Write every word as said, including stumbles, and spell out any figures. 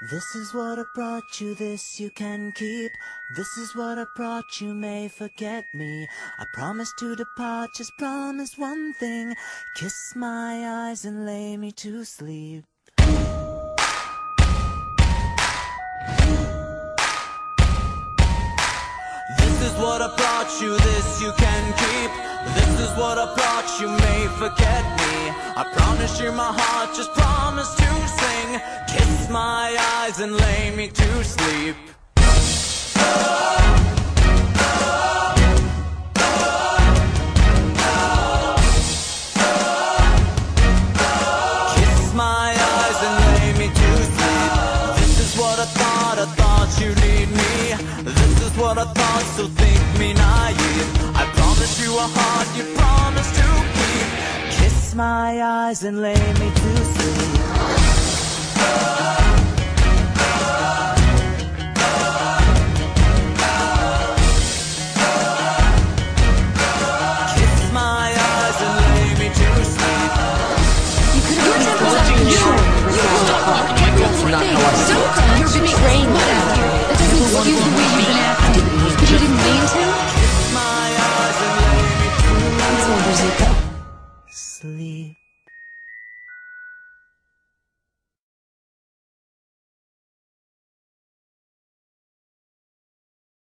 This is what I brought you, this you can keep. This is what I brought you, may forget me. I promise to depart, just promise one thing. Kiss my eyes and lay me to sleep. This is what I brought you, this you can keep. This is what I brought you, may forget me. I promise you my heart, just promise to sing. Kiss my eyes and lay me to sleep. Kiss my eyes and lay me to sleep. This is what I thought, I thought you need me. This is what I thought, so think me naive. I promise you a heart you promise to keep. Kiss my eyes and lay me to sleep. Kiss my eyes and lay me to sleep. You could have been watching you. Stop talking to my girlfriend. Not how I see it. You're betraying me out here. That doesn't excuse the way you've been acting. But you didn't mean to? Kiss my eyes and lay me to It's over, Zuko. sleep.